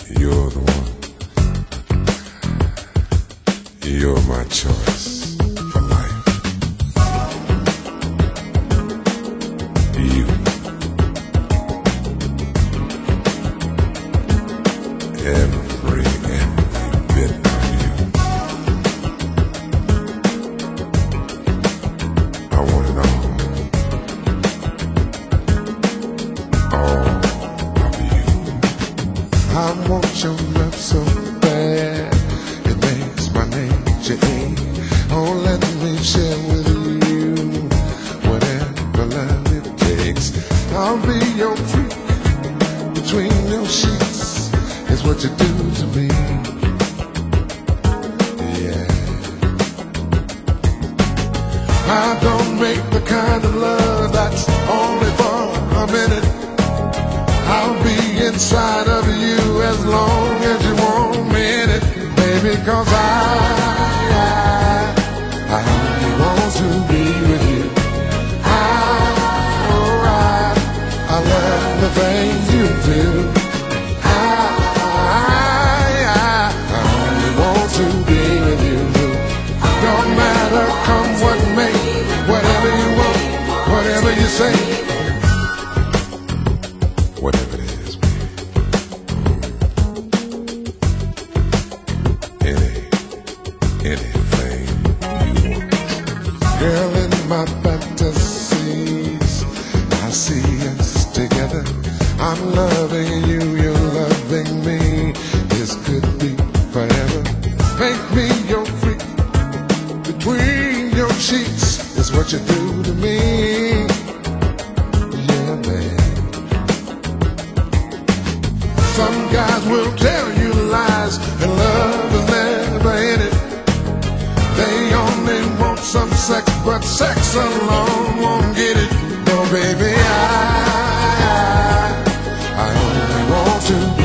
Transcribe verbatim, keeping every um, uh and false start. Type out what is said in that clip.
You're the one. You're my choice for life. You. Every, every bit of you. I want it all. All of you. I want your love so bad. It makes my nature ache. Oh, let me share with you whatever love it takes. I'll be your freak between your sheets. Is what you do to me. Yeah. I don't make the kind of love that's only for a minute. I'll be inside of you as long as you want me in it, baby, cause I, I, I only want to be with you. I, oh, I, I love the things you do. I, I, I only want to be with you. No matter come what may, whatever you want, whatever you say. Whatever it is, baby. Any, anything you want. Girl, in my fantasies, I see us together. I'm loving you, you're loving me. This could be forever. Make me your freak between your sheets. Is what you do to me. Yeah, man. Some guys will tell you lies, and love is never in it. They only want some sex, but sex alone won't get it. No, baby, I, I, I only want to